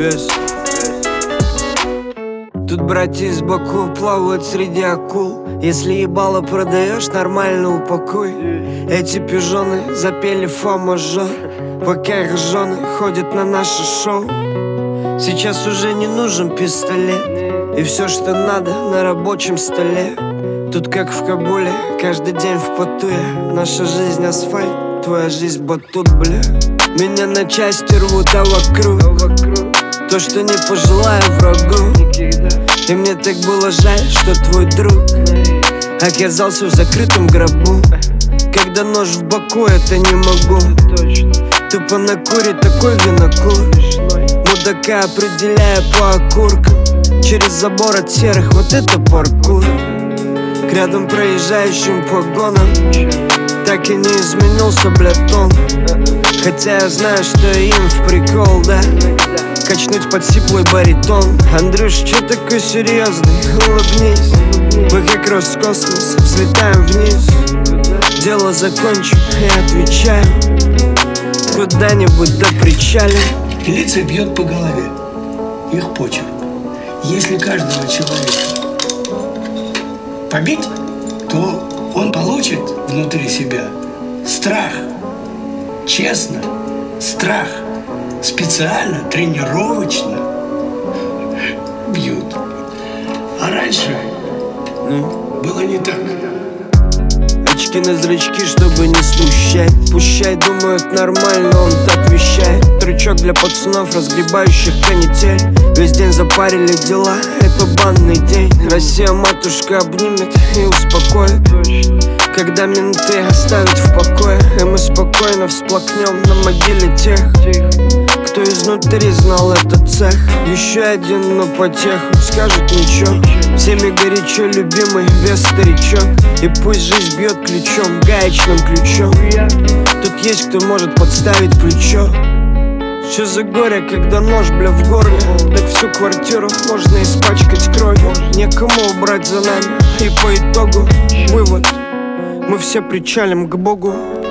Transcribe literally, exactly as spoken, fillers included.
вес. Тут братья из Баку плавают среди акул. Если ебало продаешь, нормально упакуй. Эти пижоны запели фа-мажор, пока их жены ходят на наше шоу. Сейчас уже не нужен пистолет, и все, что надо, на рабочем столе. Тут как в Кабуле, каждый день в поту я. Наша жизнь асфальт, твоя жизнь батут, бля. Меня на части рвут, а вокруг то, что не пожелаю врагу. И мне так было жаль, что твой друг оказался в закрытом гробу. Когда нож в боку, это не могу. Тупо на куре такой винокур. Мудака определяя по окуркам. Через забор от серых, вот это паркур. К рядом проезжающим погонам так и не изменился, блядь, тон. Хотя я знаю, что им в прикол, да, качнуть под сиплый баритон. Андрюш, чё такой серьезный? Улыбнись. Мы как Роскосмос, взлетаем вниз. Дело закончу, я отвечаю. Куда-нибудь до причалим. Милиция бьет по голове. Их почерк. Если каждого человека побить, то он получит внутри себя страх. Честно, страх. Специально, тренировочно бьют. А раньше ну? было не так. Очки на зрачки, чтобы не смущать. Пущай, думают, нормально, он так вещает. Трючок для пацанов, разгребающих канитель. Весь день запарили дела, это банный день. Россия, матушка, обнимет и успокоит, когда менты оставят в покое. И мы спокойно всплакнем на могиле тех, кто изнутри знал этот цех. Еще один, но потеху скажет ничего. Всеми горячо любимый вес старичок. И пусть жизнь бьет ключом, гаечным ключом. Тут есть кто может подставить плечо. Что за горе, когда нож, бля, в горле? Так всю квартиру можно испачкать кровью. Некому убрать за нами. И по итогу вывод: мы все причалим к Богу.